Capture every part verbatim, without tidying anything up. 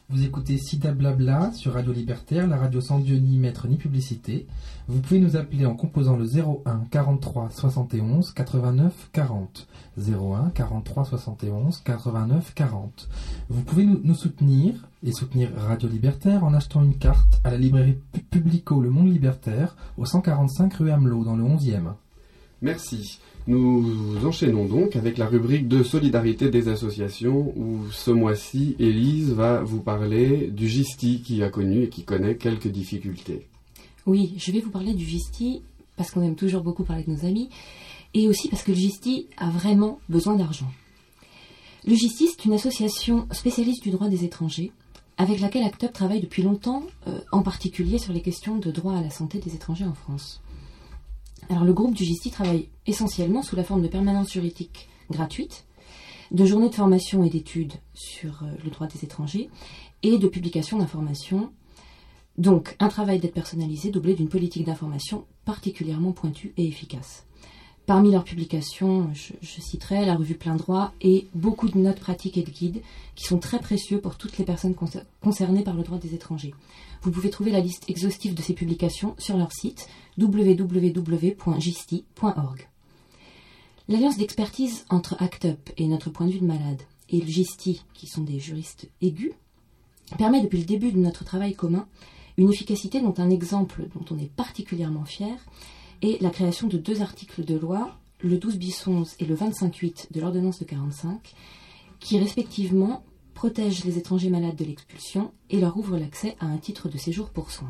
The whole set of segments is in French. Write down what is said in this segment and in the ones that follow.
Vous écoutez Sida Blabla sur Radio Libertaire, la radio sans Dieu ni maître ni publicité. Vous pouvez nous appeler en composant le zéro un quarante-trois soixante et onze quatre-vingt-neuf quarante. zéro un quarante-trois soixante et onze quatre-vingt-neuf quarante. Vous pouvez nous, nous soutenir et soutenir Radio Libertaire en achetant une carte à la librairie Publico Le Monde Libertaire au cent quarante-cinq rue Amelot dans le onzième. Merci. Nous enchaînons donc avec la rubrique de solidarité des associations où ce mois-ci, Élise va vous parler du GISTI qui a connu et qui connaît quelques difficultés. Oui, je vais vous parler du GISTI parce qu'on aime toujours beaucoup parler de nos amis et aussi parce que le GISTI a vraiment besoin d'argent. Le GISTI, c'est une association spécialiste du droit des étrangers avec laquelle ACT UP travaille depuis longtemps, euh, en particulier sur les questions de droit à la santé des étrangers en France. Alors le groupe du GISTI travaille essentiellement sous la forme de permanence juridique gratuite, de journées de formation et d'études sur euh, le droit des étrangers et de publication d'informations. Donc un travail d'aide personnalisée doublé d'une politique d'information particulièrement pointue et efficace. Parmi leurs publications, je, je citerai la revue Plein Droit et beaucoup de notes pratiques et de guides qui sont très précieux pour toutes les personnes concer- concernées par le droit des étrangers. Vous pouvez trouver la liste exhaustive de ces publications sur leur site w w w point gisti point org. L'alliance d'expertise entre ACT UP et Notre Point de Vue de Malade et le GISTI, qui sont des juristes aigus, permet depuis le début de notre travail commun une efficacité dont un exemple dont on est particulièrement fier est la création de deux articles de loi, le douze bis onze et le vingt-cinq huit de l'ordonnance de quarante-cinq, qui respectivement protègent les étrangers malades de l'expulsion et leur ouvrent l'accès à un titre de séjour pour soins.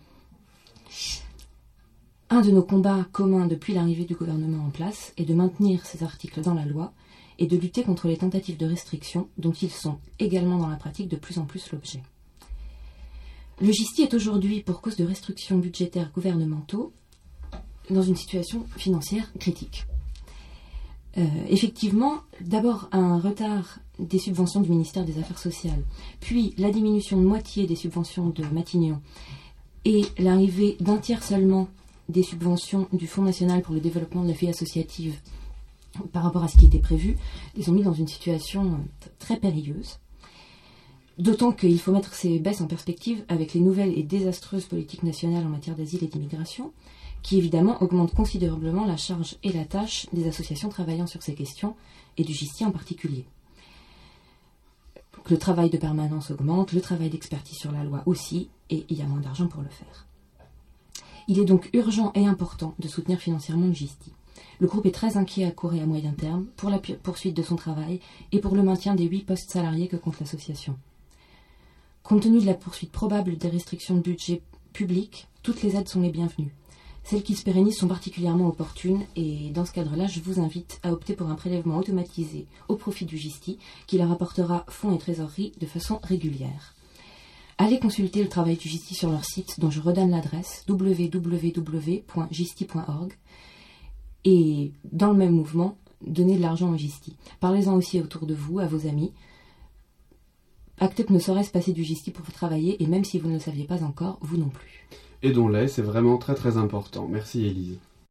Un de nos combats communs depuis l'arrivée du gouvernement en place est de maintenir ces articles dans la loi et de lutter contre les tentatives de restriction dont ils sont également dans la pratique de plus en plus l'objet. Le GISTI est aujourd'hui, pour cause de restrictions budgétaires gouvernementaux, dans une situation financière critique. Euh, effectivement, d'abord un retard des subventions du ministère des Affaires sociales, puis la diminution de moitié des subventions de Matignon et l'arrivée d'un tiers seulement des subventions du Fonds national pour le développement de la vie associative par rapport à ce qui était prévu, les ont mis dans une situation très périlleuse. D'autant qu'il faut mettre ces baisses en perspective avec les nouvelles et désastreuses politiques nationales en matière d'asile et d'immigration, qui évidemment augmentent considérablement la charge et la tâche des associations travaillant sur ces questions, et du GISTI en particulier. Donc, le travail de permanence augmente, le travail d'expertise sur la loi aussi, et il y a moins d'argent pour le faire. Il est donc urgent et important de soutenir financièrement le GISTI. Le groupe est très inquiet à court et à moyen terme pour la poursuite de son travail et pour le maintien des huit postes salariés que compte l'association. Compte tenu de la poursuite probable des restrictions de budget public, toutes les aides sont les bienvenues. Celles qui se pérennisent sont particulièrement opportunes et dans ce cadre-là, je vous invite à opter pour un prélèvement automatisé au profit du GISTI qui leur apportera fonds et trésorerie de façon régulière. Allez consulter le travail du GISTI sur leur site dont je redonne l'adresse w w w point gisti point org et dans le même mouvement, donnez de l'argent au GISTI. Parlez-en aussi autour de vous, à vos amis. ACT UP ne saurait se passer du GISTI pour travailler et même si vous ne le saviez pas encore, vous non plus. Aidons-les, c'est vraiment très très important. Merci Élise.